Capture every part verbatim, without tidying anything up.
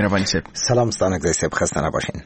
مهربانی صاحب. سلام ستانک زی صاحب، خسته نباشین.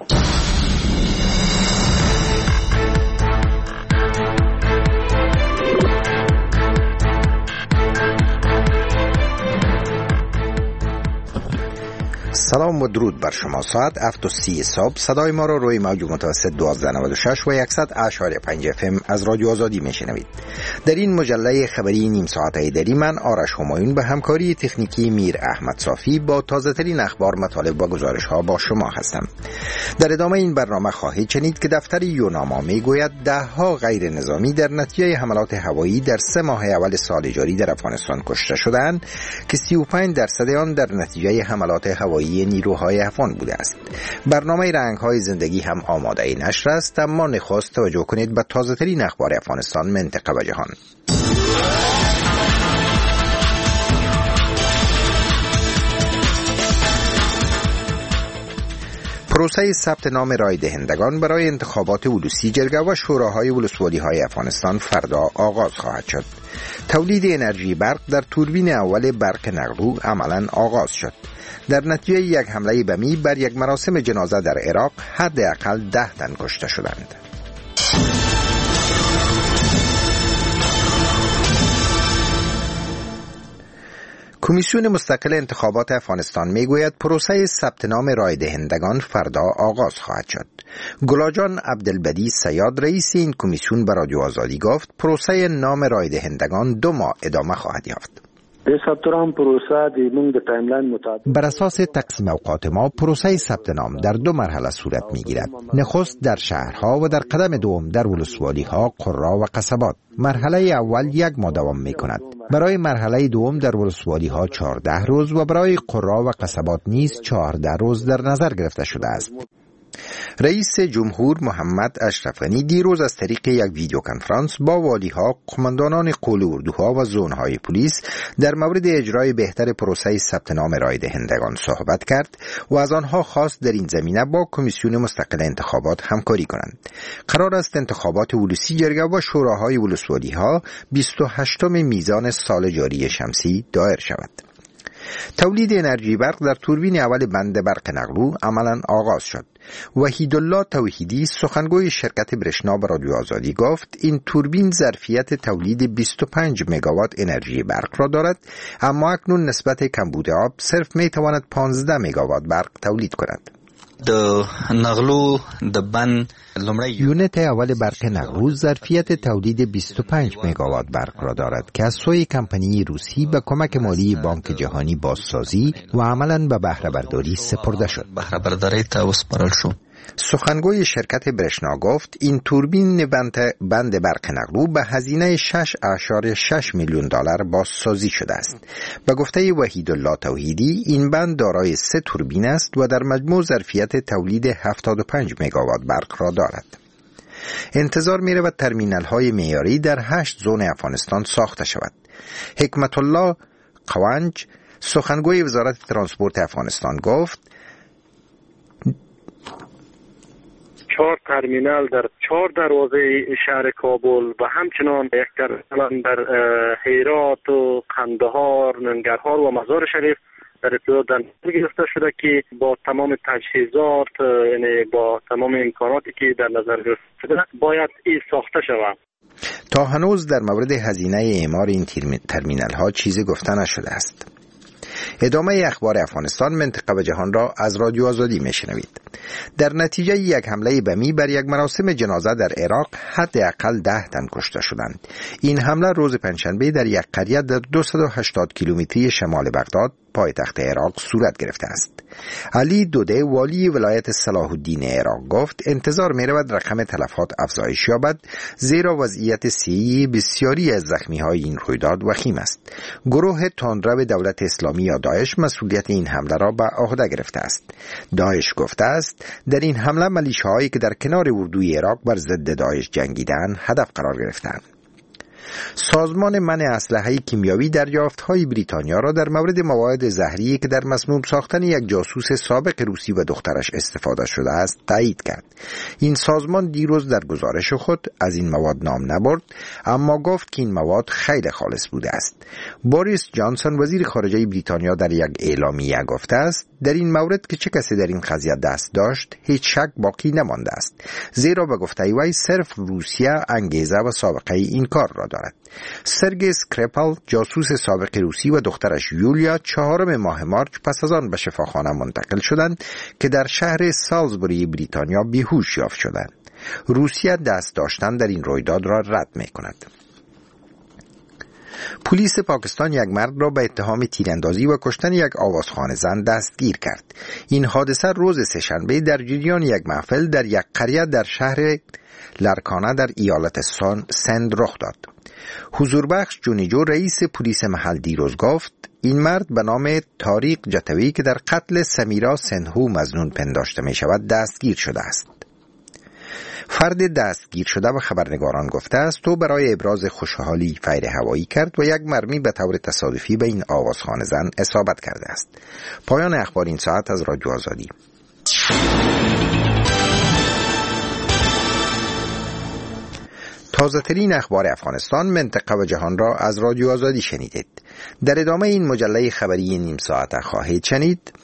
سلام و درود بر شما. ساعت هفت و سی صبح صدای ما را روی موج متوسط دوازده نود و شش و صد اشاری پنج اف ام از رادیو آزادی میشنوید. در این مجله خبری نیم ساعته دری من آرش همایون به همکاری تکنیکی میر احمد صافی با تازه ترین اخبار، مطالب و گزارش ها با شما هستم. در ادامه این برنامه خواهید شنید که دفتر یوناما میگوید ده ها غیر نظامی در نتیجه حملات هوایی در سه ماه اول سال جاری در افغانستان کشته شدند که سی و پنج درصد آن در نتیجه حملات هوایی نیروهای افغان بوده است. برنامه رنگ‌های زندگی هم آماده این نشر است، اما نخست توجه کنید به تازه ترین اخبار افغانستان، منطقه و جهان. پروسه ثبت نام رای دهندگان برای انتخابات ولوسی جرگه و شوراهای ولسوالی‌های افغانستان فردا آغاز خواهد شد. تولید انرژی برق در توربین اول برق نقلو عملاً آغاز شد. در نتیجه یک حمله بمی بر یک مراسم جنازه در عراق حداقل ده تن کشته شدند. کمیسیون مستقل انتخابات افغانستان میگوید پروسه ثبت نام رای دهندگان فردا آغاز خواهد شد. گلاجان عبدالبدی سیاد رئیس این کمیسیون به رادیو آزادی گفت پروسه نام رای دهندگان دو ماه ادامه خواهد یافت. بر اساس تقسیم اوقات ما پروسه ثبت نام در دو مرحله صورت میگیرد. نخست در شهرها و در قدم دوم در ولسوالی ها، قرا و قصبات. مرحله اول یک ماه دوام میکند. برای مرحله دوم در ولسوالی ها چهارده روز و برای قرا و قصبات نیز چهارده روز در نظر گرفته شده است. رئیس جمهور محمد اشرف غنی دیروز از طریق یک ویدیو کنفرانس با والیها، قماندانان قول اردوها و زونهای پلیس در مورد اجرای بهتر پروسه ثبت نام رای دهندگان صحبت کرد و از آنها خواست در این زمینه با کمیسیون مستقل انتخابات همکاری کنند. قرار است انتخابات ولوسی جرگه و شوراهای ولسوالی‌ها بیست و هشتم میزان سال جاری شمسی دایر شود. تولید انرژی برق در توربین اول بند برق نقلو عملاً آغاز شد. وحیدالله توحیدی سخنگوی شرکت برشنا به رادیو آزادی گفت این توربین ظرفیت تولید بیست و پنج مگاوات انرژی برق را دارد، اما اکنون نسبت کمبود آب صرف می تواند پانزده مگاوات برق تولید کند. د نغلو د بن یونت اول برق نقلو ظرفیت تولید بیست و پنج مگاوات برق را دارد که از سوی کمپانی روسی به کمک مالی بانک جهانی بازسازی و عملاً به بهره برداری سپرده شد. بهره برداری ته وسپارل شو. سخنگوی شرکت برشنا گفت این توربین بند برق نقلو به هزینه شش اعشاری شش میلیون دلار بازسازی شده است. به گفته وحیدالله توحیدی این بند دارای سه توربین است و در مجموع ظرفیت تولید هفتاد و پنج مگاوات برق را دارد. انتظار می رود ترمینال های معیاری در هشت زون افغانستان ساخته شود. حکمت الله قوانج سخنگوی وزارت ترانسپورت افغانستان گفت چهار ترمینال در چهار دروازه شهر کابل و همچنان یک ترمینال در هرات و قندهار، ننگرهار و مزار شریف در ابتدا در نظر گرفته شده که با تمام تجهیزات، یعنی با تمام امکاناتی که در نظر گرفته شده باید این ساخته شود. تا هنوز در مورد هزینه اعمار این ترمینال ها چیزی گفته نشده است. ادامه اخبار افغانستان، منطقه و جهان را از رادیو آزادی میشنوید. در نتیجه یک حمله بمی بر یک مراسم جنازه در عراق حداقل ده تن کشته شدند. این حمله روز پنجشنبه در یک قریه در دویست و هشتاد کیلومتری شمال بغداد پایتخت عراق صورت گرفته است. علی دوده والی ولایت صلاح الدین عراق گفت انتظار می رود رقم تلفات افزایش یابد، زیرا وضعیت صحی بسیاری از زخمی های این رویداد وخیم است. گروه تندرو دولت اسلامی یا داعش مسئولیت این حمله را به عهده گرفته است. داعش گفته است در این حمله ملیشه‌هایی که در کنار اردوی عراق بر ضد داعش جنگیدند هدف قرار گرفتند. سازمان منع اسلحه کیمیاوی دریافت‌های بریتانیا را در مورد مواد زهری که در مسموم ساختن یک جاسوس سابق روسی و دخترش استفاده شده است تایید کرد. این سازمان دیروز در گزارش خود از این مواد نام نبرد، اما گفت که این مواد خیلی خالص بوده است. بوریس جانسون وزیر خارجه بریتانیا در یک اعلامیه گفته است در این مورد که چه کسی در این قضیه دست داشت هیچ شک باقی نمانده است، زیرا به گفته وی صرف روسیه انگیزه و سابقه این کار را دارد. سرگئی اسکریپال جاسوس سابق روسی و دخترش یولیا چهارم ماه مارچ پس از آن به شفاخانه منتقل شدند که در شهر سالزبوری بریتانیا بیهوش یافت شدند. روسیه دست داشتن در این رویداد را رد می کند. پلیس پاکستان یک مرد را به اتهام تیراندازی و کشتن یک آوازخوان زن دستگیر کرد. این حادثه روز سه‌شنبه در جریان یک محفل در یک قریه در شهر لرکانه در ایالت سند رخ داد. حضوربخش جونیجو رئیس پلیس محل دیروز گفت این مرد به نام طارق جتوی که در قتل سمیرا سنهو مظنون پنداشته می شود دستگیر شده است. فرد دستگیر شده و خبرنگاران گفته است تو برای ابراز خوشحالی فیر هوایی کرد و یک مرمی به طور تصادفی به این آوازخوان زن اصابت کرده است. پایان اخبار این ساعت از رادیو آزادی. تازه ترین اخبار افغانستان، منطقه و جهان را از رادیو آزادی شنیدید. در ادامه این مجله خبری نیم ساعت خواهید شنید: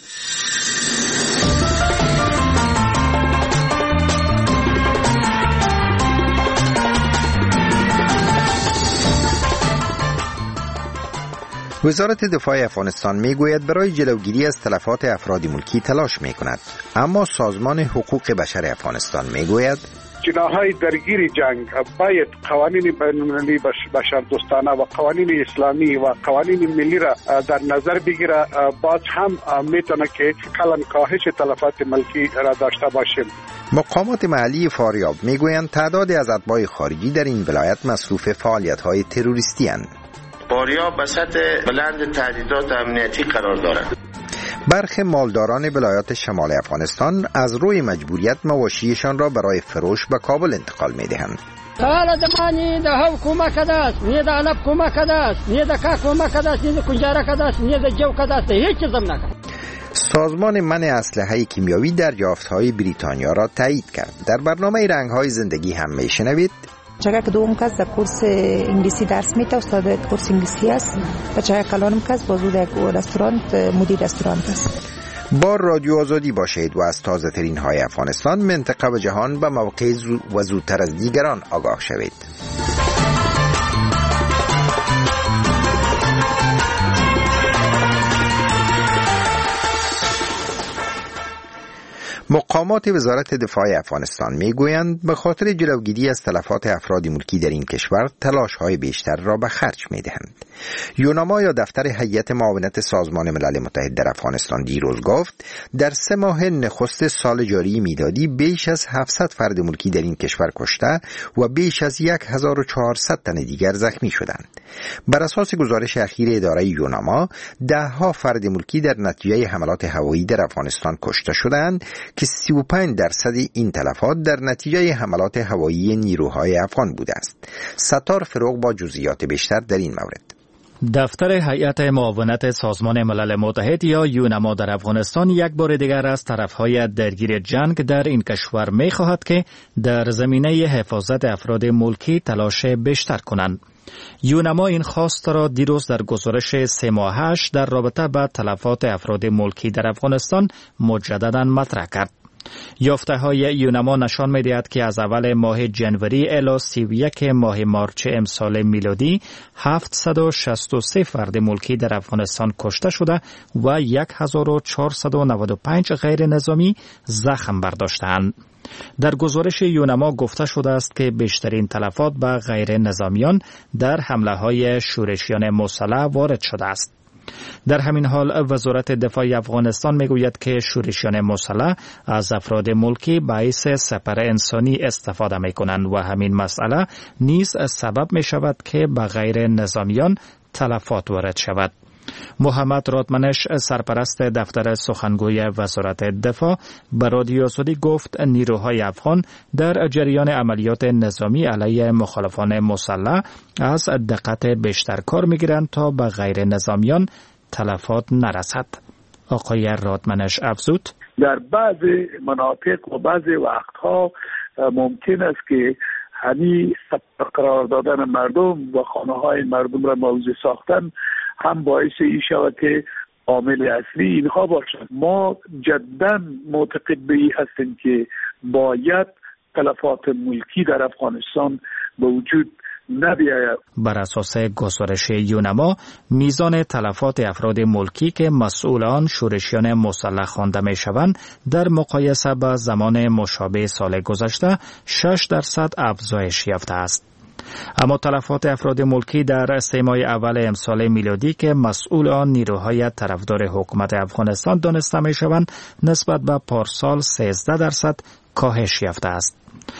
وزارت دفاع افغانستان میگوید برای جلوگیری از تلفات افراد ملکی تلاش میکند، اما سازمان حقوق بشر افغانستان میگوید جناح‌های درگیر جنگ باید قوانین بین‌المللی بشردوستانه و قوانین اسلامی و قوانین ملی را در نظر بگیره. باز هم میتونه که کلان کاهش تلفات ملکی را داشته باشیم. مقامات محلی فاریاب میگویند تعدادی از اتباع خارجی در این ولایت مصروف فعالیت‌های تروریستی اند. فاریاب به سطح بلند تهدیدات امنیتی قرار دارد. برخی مالداران ولایات شمال افغانستان از روی مجبوریت مواشیشان را برای فروش به کابل انتقال می‌دهند. حالا زمانی ده حکومت کداست، نیه ده علب حکومت کداست، نیه ده کا حکومت کداست، نیه ده کنجاره کداست، نیه ده جو کداست، هیچ چیزم نکرد. سازمان منع اسلحه کیمیاوی دریافت‌های بریتانیا را تایید کرد. در برنامه رنگ‌های زندگی هم می‌شنوید چگه که دوم کس در کورس انگلیسی درس میده، استاد کورس انگلیسی است و چگه کلانم کس بازو در رستوران مدیر رستوران است. با رادیو آزادی باشید و از تازه ترین های افغانستان، منطقه و جهان به موقع و زودتر از دیگران آگاه شوید. مقامات وزارت دفاع افغانستان میگویند به خاطر جلوگیری از تلفات افراد ملکی در این کشور تلاش‌های بیشتر را به خرج می‌دهند. یوناما یا دفتر هیئت معاونت سازمان ملل متحد در افغانستان دیروز گفت در سه ماه نخست سال جاری میلادی بیش از هفتصد فرد ملکی در این کشور کشته و بیش از هزار و چهارصد تن دیگر زخمی شدند. بر اساس گزارش اخیر اداره یوناما، ده ها فرد ملکی در نتیجه حملات هوایی در افغانستان کشته شدند که سی و پنج درصد این تلفات در نتیجه حملات هوایی نیروهای افغان بوده است. ستار فروغ با جزئیات بیشتر در این مورد. دفتر هیئت معاونت سازمان ملل متحد یا یوناما در افغانستان یک بار دیگر از طرفهای درگیر جنگ در این کشور می خواهد که در زمینه حفاظت افراد ملکی تلاش بیشتر کنند. یوناما این خواست را دیروز در گزارش سه ماهش در رابطه با تلفات افراد ملکی در افغانستان مجددا مطرح کرد. یافته های یوناما نشان می دهد که از اول ماه جنوری الی سی و یک ماه مارچ امسال میلادی هفتصد و شصت و سه فرد ملکی در افغانستان کشته شده و هزار و چهارصد و نود و پنج غیر نظامی زخم برداشتند. در گزارش یوناما گفته شده است که بیشترین تلفات به غیر نظامیان در حمله های شورشیان مسلح وارد شده است. در همین حال وزارت دفاع افغانستان میگوید که شورشیان مسلح از افراد ملکی باعث سپر انسانی استفاده میکنند و همین مسئله نیز سبب می شود که به غیر نظامیان تلفات وارد شود. محمد رادمنش سرپرست دفتر سخنگوی وزارت دفاع به رادیو آزادی گفت نیروهای افغان در جریان عملیات نظامی علیه مخالفان مسلح از دقت بیشتر کار می‌گیرند تا به غیر نظامیان تلفات نرسد. آقای رادمنش افزود در بعضی مناطق و بعضی وقتها ممکن است که همین قرار دادن مردم و خانه های مردم را موضع ساختن هم باعث این شود که عامل اصلی اینها باشد. ما جدا معتقد به این هستیم که باید تلفات ملکی در افغانستان به وجود نبیاید. بر اساس گزارش یونما میزان تلفات افراد ملکی که مسئولان شورشیان مسلح خوانده می شوند در مقایسه با زمان مشابه سال گذشته شش درصد افزایش یافته است. اما تلفات افراد ملکی در سه ماه اول امسال میلادی که مسئول آن نیروهای طرفدار حکومت افغانستان دانسته می شوند نسبت به پارسال سیزده درصد کاهش یافته است.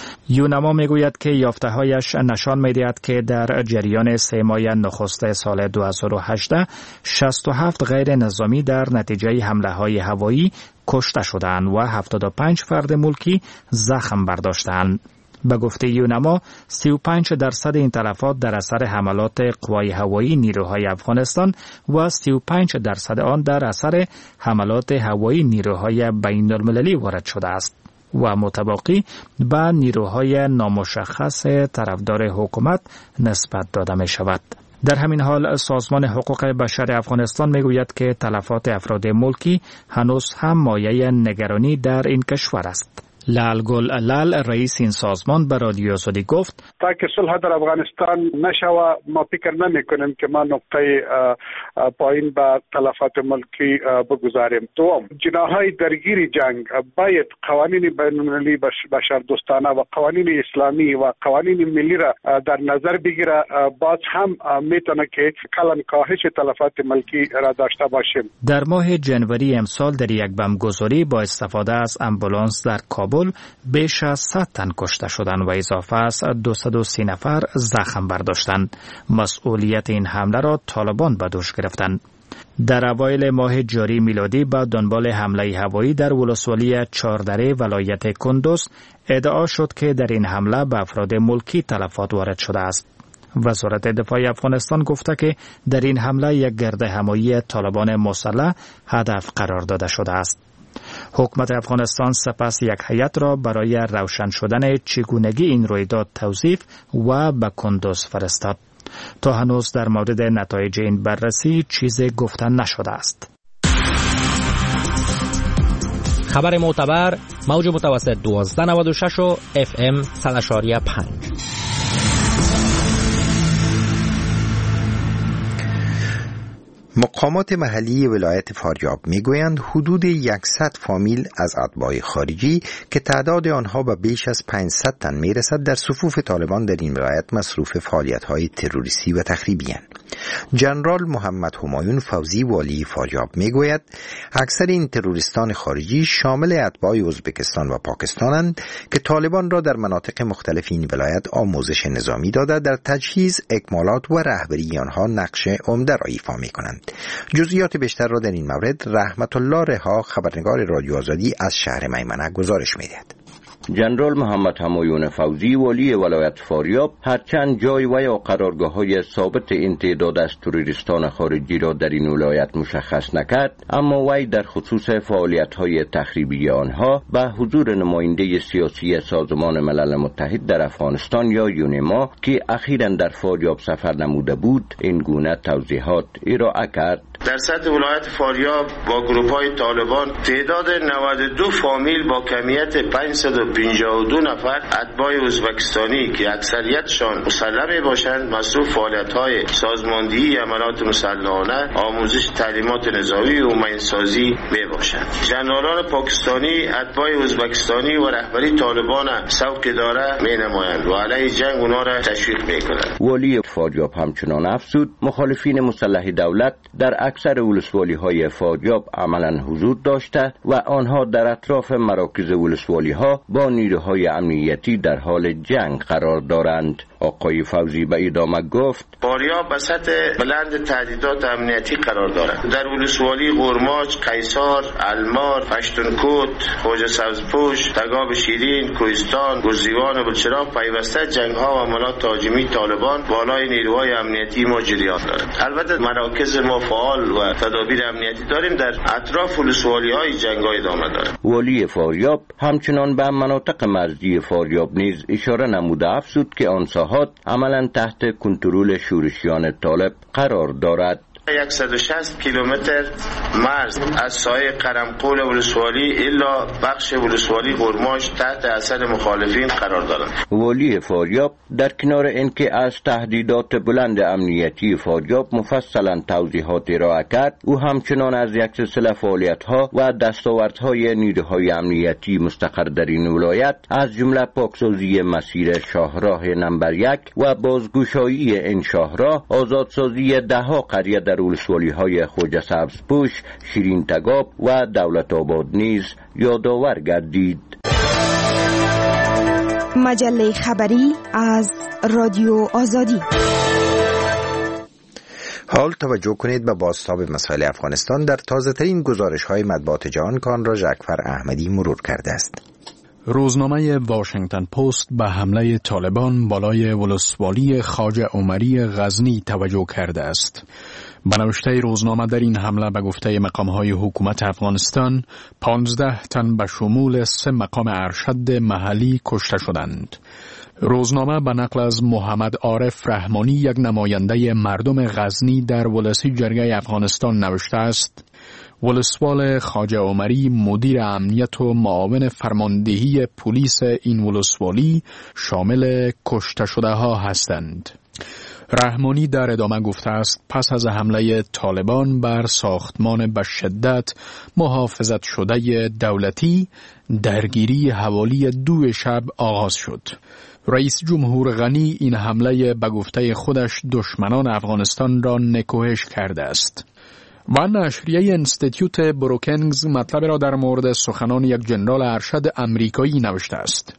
یونما میگوید که یافته‌هایش نشان می‌دهد که در جریان سه ماه نخست سال دو هزار و هجده شصت و هفت غیر نظامی در نتیجه حمله‌های هوایی کشته شدند و هفتاد و پنج فرد ملکی زخم برداشتند. به گفته یونما سی و پنج درصد این تلفات در اثر حملات قوای هوایی نیروهای افغانستان و سی و پنج درصد آن در اثر حملات هوایی نیروهای بین‌المللی وارد شده است و متباقی به نیروهای نامشخص طرفدار حکومت نسبت داده می شود. در همین حال سازمان حقوق بشر افغانستان می گوید که تلفات افراد ملکی هنوز هم مایه نگرانی در این کشور است. لالگل لال رئیس این سازمان به رادیو آزادی گفت تا که صلح در افغانستان نشوه ما فکر نمی کنیم که ما نقطه پایین به تلفات ملکی بگذاریم. دوم، جناحهای درگیر جنگ باید قوانین بین‌المللی بشردوستانه و قوانین اسلامی و قوانین ملی را در نظر بگیره. باز هم میتونه که کلان کاهش تلفات ملکی را داشته باشیم. در ماه جنوری امسال در یک بمبگذاری با استفاده از امبولانس در کابل بیش از صد تن کشته شدند و اضافه از دویست و سی نفر زخم برداشتند. مسئولیت این حمله را طالبان به دوش گرفتند. در اوایل ماه جاری میلادی با دنبال حمله هوایی در ولسوالی چهاردره ولایت کندوز ادعا شد که در این حمله به افراد ملکی تلفات وارد شده است. وزارت دفاع افغانستان گفته که در این حمله یک گردهمایی طالبان مسلح هدف قرار داده شده است. حکومت افغانستان سپس یک هیئت را برای روشن شدن چگونگی این رویداد توصیف و به کندوز فرستاد. تا هنوز در مورد نتایج این بررسی چیزی گفته نشده است. خبر معتبر موج متوسط دوازده نود و شش و اف ام صد و پنج. مقامات محلی ولایت فاریاب میگویند حدود صد فامیل از اتباع خارجی که تعداد آنها به بیش از پانصد تن میرسد در صفوف طالبان در این ولایت مصروف فعالیت‌های تروریستی و تخریبی اند. جنرال محمد همایون فوزی والی فاریاب میگوید اکثر این تروریستان خارجی شامل اتباع ازبکستان و پاکستانند که طالبان را در مناطق مختلف این ولایت آموزش نظامی داده در تجهیز، اکمالات و رهبری آنها نقش عمده را ایفا می‌کنند. جزئیات بیشتر را در این مورد رحمت الله رها خبرنگار رادیو آزادی از شهر میمنه گزارش می‌دهد. جنرال محمد همایون فوزی والی ولایت فاریاب هرچند جای و یا قرارگاه‌های ثابت این تعداد از تروریستان خارجی را در این ولایت مشخص نکرد، اما وی در خصوص فعالیت‌های تخریبی آنها به حضور نماینده سیاسی سازمان ملل متحد در افغانستان یا یونما که اخیراً در فاریاب سفر نموده بود این گونه توضیحات ارائه کرد. در سطح ولایت فاریاب با گروه‌های طالبان تعداد نود و دو فامیل با کمیت پانصد و پنجاه و دو نفر اتباع ازبکستانی که اکثریتشان مسلح باشند مصروف فعالیت‌های سازماندهی عملیات مسلحانه، آموزش تعلیمات نظامی و مینسازی باشند. جنرالان پاکستانی اتباع ازبکستانی و رهبری طالبان سوق داره می‌نمایند و علیه جنگ اونها را تشویق می‌کنند. والی فاریاب همچنان افزود مخالفین مسلح دولت در اکثر ولسوالی‌های فاریاب عملاً حضور داشته و آنها در اطراف مراکز ولسوالی‌ها با نیروهای امنیتی در حال جنگ قرار دارند. آقای فوزی به ادامه گفت فاریاب به سطح بلند تهدیدات امنیتی قرار دارد. در ولسوالی قرماج، قیصار، المار، پشتونکوت، خوجه سبزپوش، تگاب شیرین، کوهستان، گرزیوان و بلچراغ پیوسته جنگ‌ها و حملات تهاجمی طالبان بالای نیروهای امنیتی ما جریان دارد. البته مراکز ما فعال و تدابیر امنیتی داریم. در اطراف ولسوالی‌های جنگ‌ها ادامه دارد. والی فاریاب همچنان به مناطق مرزی فاریاب نیز اشاره نموده افزود که آن ساحات عملاً تحت کنترل شورشیان طالب قرار دارد. صد و شصت کیلومتر مرز از سایه قرمقول ولسوالی الا بخش ولسوالی قرماش تحت اثر مخالفین قرار دارند. والی فاریاب در کنار اینکه از تهدیدات بلند امنیتی فاریاب مفصلا توضیحات ارائه کرد، او همچنان از یک سلسله فعالیت‌ها و دستاوردهای نیروهای امنیتی مستقر در این ولایت از جمله پاکسازی مسیر شاهراه نمبر یک و بازگشایی این شاهراه، آزادسازی دهها قریه در ولسوالی های خوجه سبزپوش، شیرین تگاب و دولت آباد نیز یادآور گردید. مجله خبری از رادیو آزادی. حال توجه کنید به بازتاب مسائل افغانستان در تازه ترین گزارش های مطبوعات جهان که آن را جعفر احمدی مرور کرده است. روزنامه واشنگتن پست به حمله طالبان بالای ولسوالی خواجه عمری غزنی توجه کرده است. به نوشته روزنامه در این حمله به گفته مقام‌های حکومت افغانستان پانزده تن به شمول سه مقام ارشد محلی کشته شدند. روزنامه به نقل از محمد عارف رحمانی، یک نماینده مردم غزنی در ولسی جرگه افغانستان نوشته است: ولسوال خواجه عمری مدیر امنیت و معاون فرماندهی پلیس این ولسوالی شامل کشته شده ها هستند. رحمانی در ادامه گفته است پس از حمله طالبان بر ساختمان به شدت محافظت شده دولتی، درگیری حوالی دو شب آغاز شد. رئیس جمهور غنی این حمله به گفته خودش دشمنان افغانستان را نکوهش کرده است. و نشریه انستیتیوت بروکینگز مطلب را در مورد سخنان یک جنرال ارشد امریکایی نوشته است.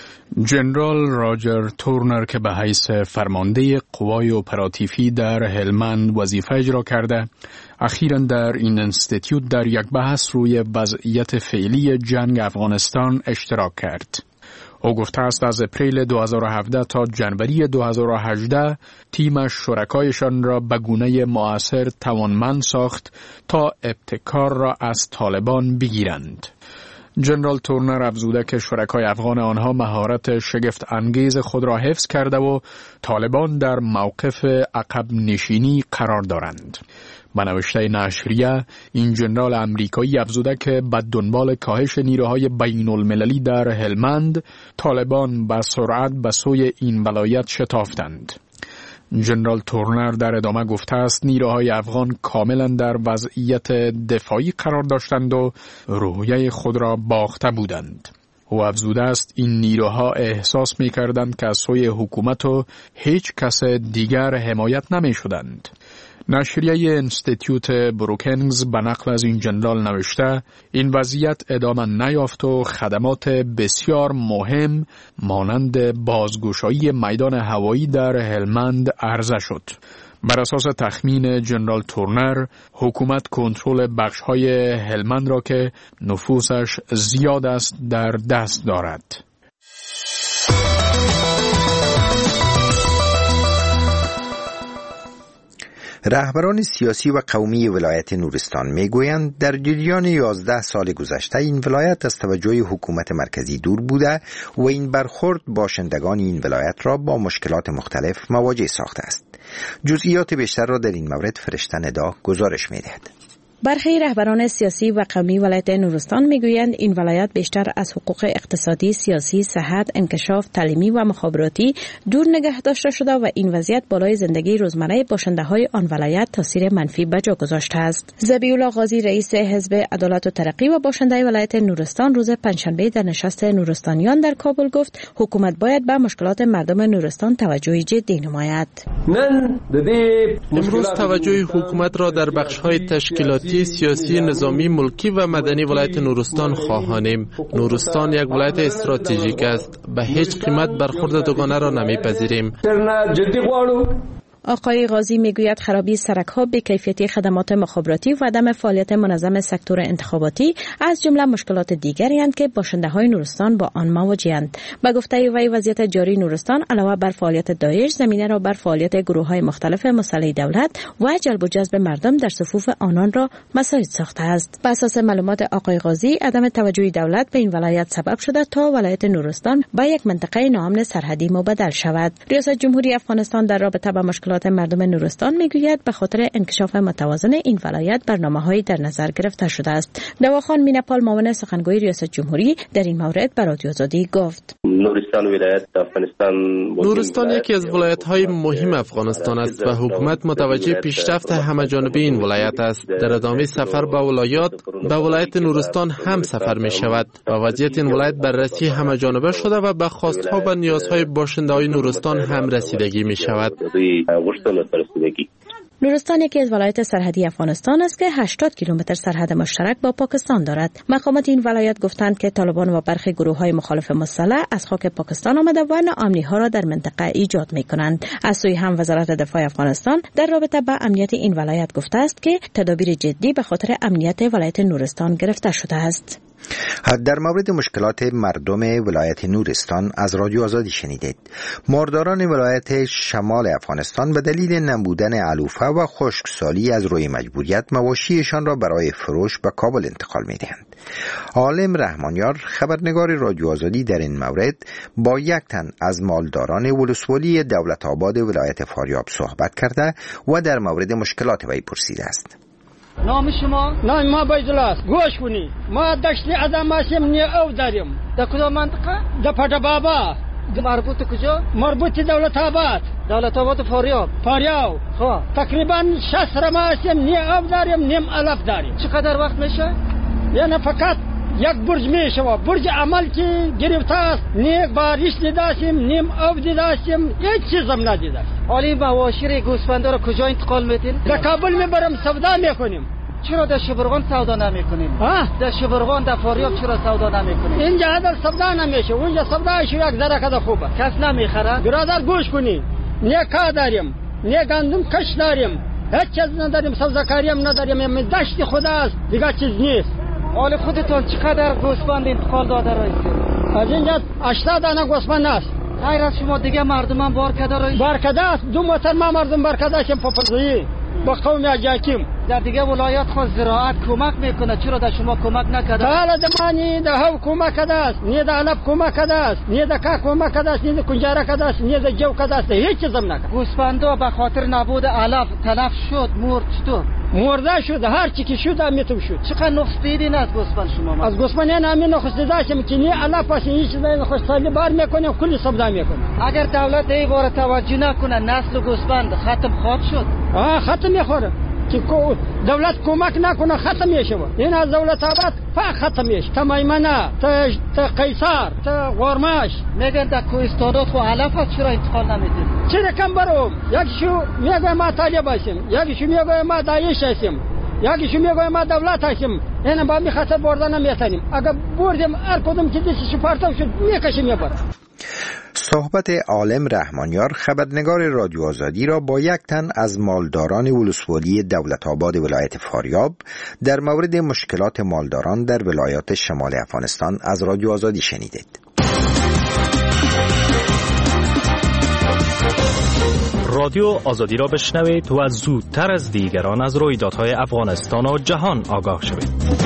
جنرال راجر تورنر که به حیث فرمانده قوای اپراتیفی در هلمند وظیفه اجرا کرده، اخیراً در این انستیتیوت در یک بحث روی وضعیت فعلی جنگ افغانستان اشتراک کرد. او گفته است از اپریل دو هزار و هفده تا جنوری دو هزار و هجده تیمش شرکایشان را به گونه مؤثر توانمند ساخت تا ابتکار را از طالبان بگیرند. جنرال تورنر افزوده که شرکای افغان آنها مهارت شگفت انگیز خود را حفظ کرده و طالبان در موقف عقب نشینی قرار دارند. به نوشته نشریه، این جنرال امریکایی افزوده که به دنبال کاهش نیروهای بین المللی در هلمند، طالبان به سرعت به سوی این ولایت شتافتند. جنرال تورنر در ادامه گفته است نیروهای افغان کاملا در وضعیت دفاعی قرار داشتند و روحیه خود را باخته بودند. او افزوده است این نیروها احساس می کردند که از سوی حکومت و هیچ کس دیگر حمایت نمی شدند. نشریه انستیتیوت بروکینگز به نقل از این جنرال نوشته این وضعیت ادامه نیافت و خدمات بسیار مهم مانند بازگشایی میدان هوایی در هلمند عرضه شد. بر اساس تخمین جنرال تورنر، حکومت کنترل بخش‌های هلمند را که نفوسش زیاد است در دست دارد. رهبران سیاسی و قومی ولایت نورستان میگویند در جریان یازده سال گذشته این ولایت از توجه حکومت مرکزی دور بوده و این برخورد باشندگان این ولایت را با مشکلات مختلف مواجه ساخته است. جزئیات بیشتر را در این مورد فرشته ندا گزارش می‌دهد. برخی رهبران سیاسی و قومی ولایت نورستان میگویند این ولایت بیشتر از حقوق اقتصادی، سیاسی، صحت، انکشاف، تعلیمی و مخابراتی دور نگه داشته شده و این وضعیت بالای زندگی روزمره باشنده‌های آن ولایت تاثیر منفی به جا گذاشته است. ذبیح‌الله غازی رئیس حزب عدالت و ترقی و باشنده ولایت نورستان روز پنجشنبه در نشست نورستانیان در کابل گفت حکومت باید به مشکلات مردم نورستان توجه جدی نماید. امروز توجه حکومت را در بخش‌های تشکیلاتی امنیتی، سیاسی، نظامی، ملکی و مدنی ولایت نورستان خواهانیم. نورستان یک ولایت استراتژیک است. به هیچ قیمت برخورد دوگانه را نمیپذیریم. آقای غازی میگوید خرابی سرک‌ها، بی‌کیفیتی خدمات مخابراتی و عدم فعالیت منظم سکتور انتخاباتی از جمله مشکلات دیگری اند که باشنده‌های نورستان با آن مواجه‌اند. به گفته وی وضعیت جاری نورستان علاوه بر فعالیت داعش زمینه را بر فعالیت گروه‌های مختلف مسلح دولت و جلب و جذب مردم در صفوف آنان را مساعد ساخته است. بر اساس معلومات آقای غازی عدم توجه دولت به این ولایت سبب شده تا ولایت نورستان به یک منطقه ناامن سرحدی مبدل شود. ریاست جمهوری افغانستان در رابطه با مشکلات مردم نورستان میگوید به خاطر انکشاف متوازن این ولایت برنامه‌های در نظر گرفته شده است. دواخان مینپال معاون سخنگوی ریاست جمهوری در این مورد به رادیو آزادی گفت: نورستان ولایت افغانستان نورستان یکی از ولایت‌های مهم افغانستان است و حکومت متوجه پیشرفت همه‌جانبه این ولایت است. در ادامه سفر به ولایات به ولایت نورستان هم سفر می شود و وضعیت این ولایت بررسی همه‌جانبه شده و به خواست‌ها و نیازهای باشنده‌های نورستان هم رسیدگی می شود. نورستان یکی از ولایت سرحدی افغانستان است که هشتاد کیلومتر سرحد مشترک با پاکستان دارد. مقامات این ولایت گفتند که طالبان و برخی گروه‌های مخالف مسلح از خاک پاکستان آمده و ناامنی‌ها را در منطقه ایجاد می‌کنند. از سوی هم وزارت دفاع افغانستان در رابطه با امنیت این ولایت گفته است که تدابیر جدی به خاطر امنیت ولایت نورستان گرفته شده است. در مورد مشکلات مردم ولایت نورستان از رادیو آزادی شنیدید. مارداران ولایت شمال افغانستان به دلیل نبودن علوفه و خشکسالی از روی مجبوریت مواشیشان را برای فروش به کابل انتقال می‌دهند. عالم رحمانیار خبرنگار رادیو آزادی در این مورد با یک تن از مالداران ولسوالی دولت آباد ولایت فاریاب صحبت کرده و در مورد مشکلات وی پرسیده است. نام شما؟ نام ما بیزلاس. گوش کنی. ما دشتی ادم هستیم نی او داریم. در کدام منطقه؟ در پټه بابا. مربوط کجا؟ مربوط دولت آباد. دولت آباد فاریاب. فاریاب. خب. تقریبا شصت رما هستیم نی او داریم نیم علف داریم. چقدر وقت میشه؟ یعنی فقط یک برج میشه و برج عمل که گرفته است. نی باریش دیداشیم نیم او دیداشیم هیچ چیزم ندیدم. حالی مواشیر گوسفندا رو کجا انتقال میدین؟ در کابل میبرم سودا میکنیم. چرا در شبرغان سودا نمیکنیم؟ ها؟ در شبرغان در فاریاب چرا سودا نمیکنیم؟ اینجا در سودا نمیشه. اونجا سودایش یک ذره خوبه. کس نمیخره. برادر گوش کنی. نه کا داریم. نه گندم کش داریم. هیچ چیز نداریم. سبزکاری هم نداریم. این دشت خداست. دیگه چیز نیست. حال خودتون چقدر گوسفند انتقال داده رئیس؟ از اینجا هشتاد دانه گوسفند است. غیر از شما دیگه مردمان بار کده رئیس؟ بار کده است. دو موتر ما مردم بار کده شیم پاپرزویی با قوم اجاکیم. در دیگه ولایت خود زراعت کمک میکنه. چرا در شما کمک نکده؟ حالا دمانی ده هاو کمک کده است. نیه ده علب کمک کده است. نیه ده که کمک کده است. نیه ده کنجاره کده است. نیه ده جو کده است. هیچ چیزم نکده. گوسفندا به خاطر نبود علف تلف شد. مرد چطور؟ مرده شد. هر چی که شد امیتو شد. چقدر نقص دیدین از گوسفند شما؟ از گوسفند نه همین نقص دیداشم که نیه علف است. هیچ چیزی خوشحالی بار میکنیم. کلی سودا میکنیم. اگر دولت ای بار توجه نکنه نسل گوسفند ختم خواهد شد. آه ختم میخوره. که دولت کمک نکنه ختم میشه. این از دولت آباد فقط ختم میشه. تا میمنه تا تا قیصر تا غرماش میگن در کوهستانات خو علف هست. چرا انتقال نمیدید؟ چرا کم برم؟ یکیشو میگه ما طالب هستیم، یکیشو میگه ما داعش هستیم، یکیشو میگه ما دولت هستیم. اینا با می خاطر بردن نمیتونیم. اگر بردیم هر کدوم که دستش پارتو شد میکشیم میبره. صحبت عالم رحمانیار خبرنگار رادیو آزادی را با یک تن از مالداران ولسوالی دولت آباد ولایت فاریاب در مورد مشکلات مالداران در ولایات شمال افغانستان از رادیو آزادی شنیدید. رادیو آزادی را بشنوید و زودتر از دیگران از رویدادهای افغانستان و جهان آگاه شوید.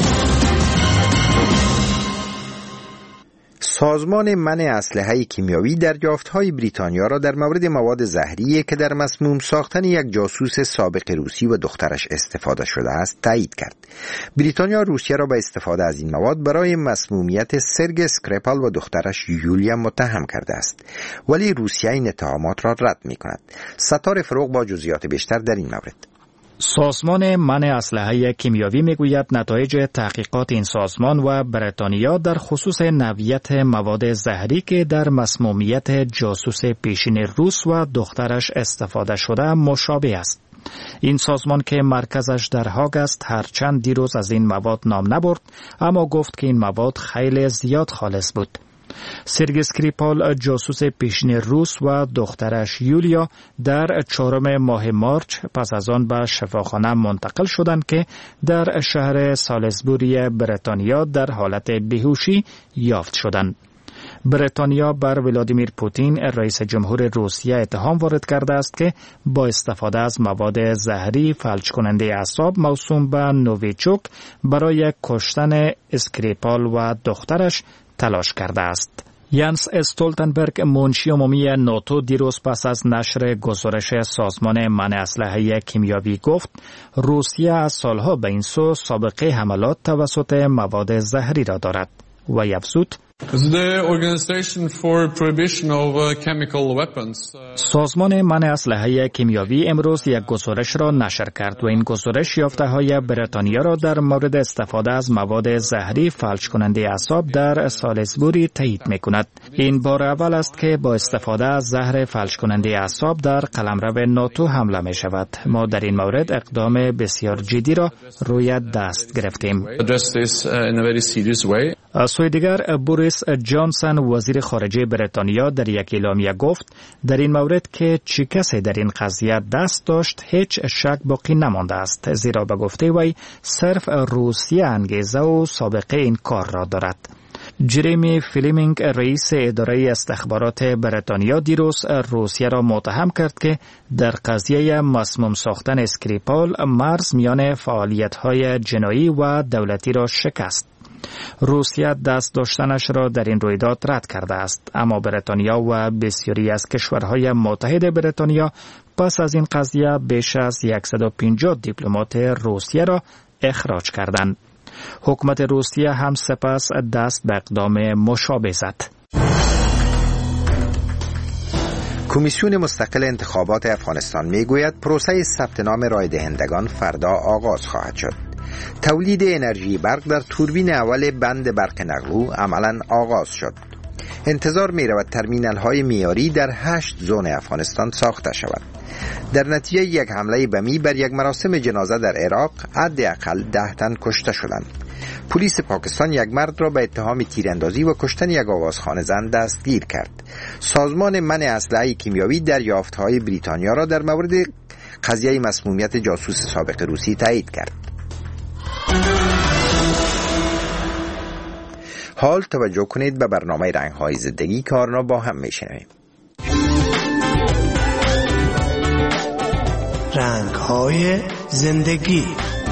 سازمان منع اسلحه کیمیاوی دریافت‌های بریتانیا را در مورد مواد زهری که در مسموم ساختن یک جاسوس سابق روسی و دخترش استفاده شده است تایید کرد. بریتانیا روسیه را به استفاده از این مواد برای مسمومیت سرگ اسکریپال و دخترش یولیا متهم کرده است، ولی روسیه این اتهامات را رد می‌کند. ستاره فروغ با جزئیات بیشتر در این مورد. سازمان منع اسلحه کیمیاوی میگوید نتایج تحقیقات این سازمان و بریتانیا در خصوص نوعیت مواد زهری که در مسمومیت جاسوس پیشین روس و دخترش استفاده شده مشابه است. این سازمان که مرکزش در هاگ است هرچند دیروز از این مواد نام نبرد، اما گفت که این مواد خیلی زیاد خالص بود. سرگی اسکریپال جاسوس پیشین روس و دخترش یولیا در چهارم ماه مارچ پس از آن به شفاخانه منتقل شدند که در شهر سالیزبوری بریتانیا در حالت بیهوشی یافت شدند. بریتانیا بر ولادیمیر پوتین رئیس جمهور روسیه اتهام وارد کرده است که با استفاده از مواد زهری فلج کننده اعصاب موسوم به نوویچوک برای کشتن اسکریپال و دخترش تلاش کرده است. ینس استولتنبرگ منشی عمومی ناتو دیروز پس از نشر گزارش سازمان منع اسلحه کیمیاوی گفت روسیه از سالها به این سو سابقه حملات توسط مواد زهری را دارد و افزود سازمان منع اسلحه کیمیاوی امروز یک گزارش را نشر کرد و این گزارش یافته‌های بریتانیا را در مورد استفاده از مواد زهری فلج کننده اعصاب در سالیزبوری تایید می‌کند. این بار اول است که با استفاده از زهر فلج کننده اعصاب در قلمرو ناتو حمله می‌شود. ما در این مورد اقدام بسیار جدی را روی دست گرفتیم. از سوی دیگر بوریس جانسن وزیر خارجه بریتانیا در یک اعلامیه گفت در این مورد که چه کسی در این قضیه دست داشت هیچ شک باقی نمانده است، زیرا به گفته وی صرف روسیه انگیزه و سابقه این کار را دارد. جریمی فلیمینگ رئیس اداره استخبارات بریتانیا دیروز روسیه را متهم کرد که در قضیه مسموم ساختن اسکریپال مرز میان فعالیت‌های جنایی و دولتی را شکست. روسیه دست داشتنش را در این رویداد رد کرده است، اما بریتانیا و بسیاری از کشورهای متحد بریتانیا پس از این قضیه بیش از صد و پنجاه دیپلمات روسیه را اخراج کردند. حکومت روسیه هم سپس دست به اقدام مشابه زد. کمیسیون مستقل انتخابات افغانستان میگوید پروسه ثبت نام رای دهندگان فردا آغاز خواهد شد. تولید انرژی برق در توربین اول بند برق نقلو عملاً آغاز شد. انتظار می رود ترمینال های معیاری در هشت زون افغانستان ساخته شود. در نتیجه یک حمله بمی بر یک مراسم جنازه در عراق حداقل ده تن کشته شدند. پلیس پاکستان یک مرد را به اتهام تیراندازی و کشتن یک آوازخوان زن دستگیر کرد. سازمان منع اسلحه کیمیاوی دریافت‌های بریتانیا را در مورد قضیه مسمومیت جاسوس سابق روسی تایید کرد. حال توجه کنید به برنامه رنگ‌های زندگی که آن را با هم می‌شنویم. رنگ‌های زندگی.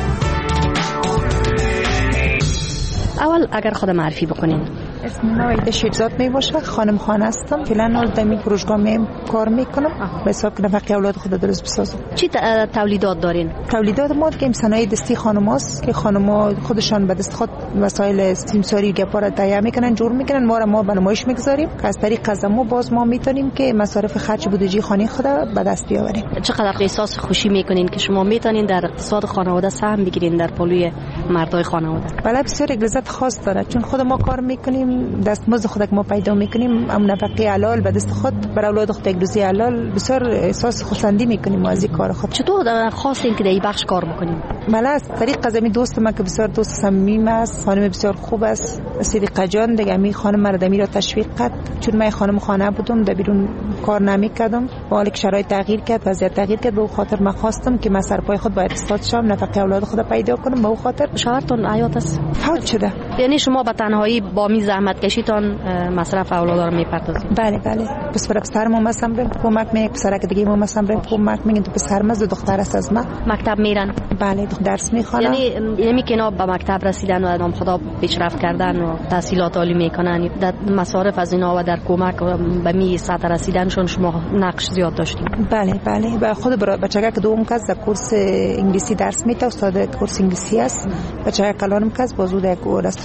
اول اگر خود معرفی بکنین. اسم من وحیده شیرزاد می باشه، خانم خانه هستم. فعلا در می فروشگاه می کار میکنم به حساب که نفقه اولاد خود درست بسازم. چی تولیدات دارین؟ تولیدات ما که صنایع دستی خانماست که خانم‌ها خودشان به دست خود وسایل سیمساری گپا را تهیه میکنن، جور میکنن، ما را ما به نمایش میگذاریم که از طریق از ما باز ما میتونیم که مصارف خرج بودجه خانه خود به دست بیاوریم. چقدر احساس خوشی میکنین که شما میتونین در اقتصاد خانواده سهم بگیرین در پلوی مردای خانواده؟ بله بسیار لذت خاص داره، چون خود ما کار میکنیم، دستمزد خود ما پیدا میکنیم، ام نفقه حلال به دست خود برای اولاد خود یک روزی حلال، بسیار احساس خرسندی میکنیم از این کار خود. چطور خواستین که در این بخش کار بکنیم؟ بله از طریق از می دوست ما که بسیار دوست صمیمی است، خانم بسیار خوب است، صدیقه جان دیگه می خانم مردمی را تشویق کرد، چون من خانم خانه بودم در بیرون کار نمیکردم، با حالی که شرایط تغییر کرد، وضعیت تغییر کرد، به اون خاطر من خواستم که من سرپای خود باید استاد شم، نفقه اولاد خود پیدا کنم، به اون خاطر شوهرتون حیات است فوت شده. یعنی شما به تنهایی با می زحمت کشیتان مصرف اولاد رو میپردازید؟ بله بله. پس برای پسر ما مثلا بریم کمک میکنه، پسرک دیگه ما مثلا بریم کمک میکنه، تو پسر مز دختر است از ما مکتب میرن. بله درس میخوانن. یعنی یعنی که اینا به مکتب رسیدن و نام خدا پیشرفت کردن و تحصیلات عالی میکنن، در مصارف از اینا و در کمک به می سطح رسیدنشون شما نقش زیاد داشتین؟ بله بله. و خود برای بچه‌ها که دوم کس در کورس انگلیسی درس میده، استاد کورس انگلیسی است. بچه‌ها کلانم کس بازو در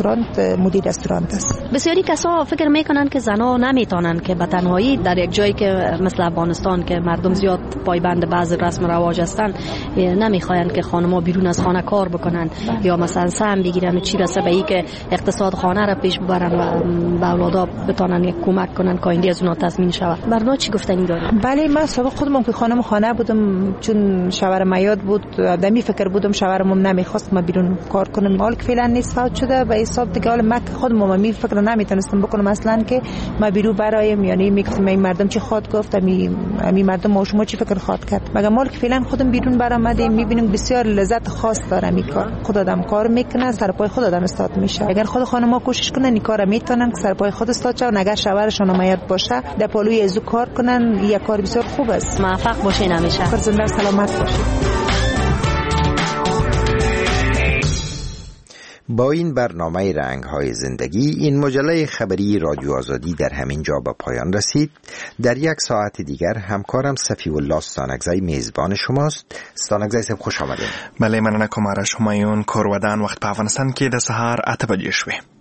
رستوران مدیر رستوران است. بسیاری کسا فکر میکنن که زنها نمیتونن که به تنهایی در یک جایی که مثل افغانستان که مردم زیاد پایبند بعض رسم و رواج هستن نمیخواین که خانم‌ها بیرون از خانه کار بکنن یا مثلا سهم بگیرن و چی رسه به این که اقتصاد خانه را پیش ببرن و به اولادا بتونن یک کمک کنن که آینده از اونها تضمین شود. برنا چی گفتنی دارین؟ بله من سابق خودم که خانم خانه بودم چون شوهر میاد بود دمی فکر بودم شوهرم نمیخواست ما بیرون کار کنم. حالا که فعلا نیست فوت شده به حساب دیگه حالا من خودم می فکر نمیتونستم بکنم اصلا که ما بیرون برایم یعنی میگفتم این مردم چی خواد گفت می می مردم ما شما چی فکر خواد کرد مگر مال که فعلا خودم بیرون برآمدیم میبینیم بسیار لذت خاص داره این کار. خود آدم کار میکنه سر پای خود آدم استاد میشه. اگر خود خانم‌ها کوشش کنن این کارو میتونن که سر پای خود استاد شون. اگر شوهرشون میاد باشه در پالوی ازو کار کنن یک کار بسیار خوب است. موفق باشین همیشه. پر زنده سلامت باشین. با این برنامه رنگ‌های زندگی این مجله خبری رادیو آزادی در همین جا به پایان رسید. در یک ساعت دیگر همکارم صفی الله ستانکزی میزبان شماست. ستانکزی صاحب خوش آمدید. بله مننه کومارش همایون کورودان وخت په افغانستان کې د سهار اته بجې شوې.